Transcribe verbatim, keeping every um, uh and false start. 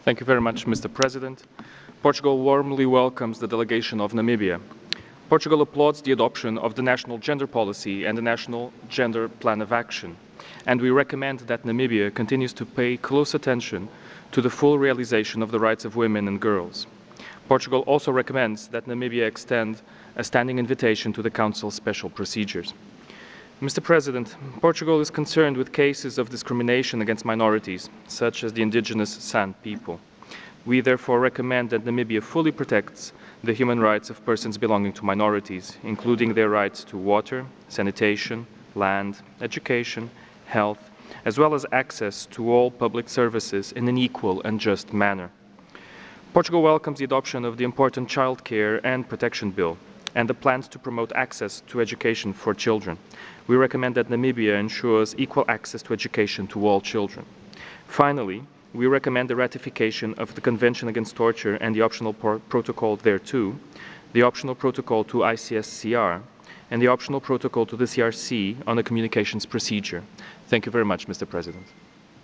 Thank you very much, Mister President. Portugal warmly welcomes the delegation of Namibia. Portugal applauds the adoption of the National Gender Policy and the National Gender Plan of Action, and we recommend that Namibia continues to pay close attention to the full realization of the rights of women and girls. Portugal also recommends that Namibia extend a standing invitation to the Council's special procedures. Mister President, Portugal is concerned with cases of discrimination against minorities, such as the indigenous San people. We therefore recommend that Namibia fully protects the human rights of persons belonging to minorities, including their rights to water, sanitation, land, education, health, as well as access to all public services in an equal and just manner. Portugal welcomes the adoption of the important Child Care and Protection Bill and the plans to promote access to education for children. We recommend that Namibia ensures equal access to education to all children. Finally, we recommend the ratification of the Convention Against Torture and the optional protocol thereto, the optional protocol to I C S C R, and the optional protocol to the C R C on the communications procedure. Thank you very much, Mister President.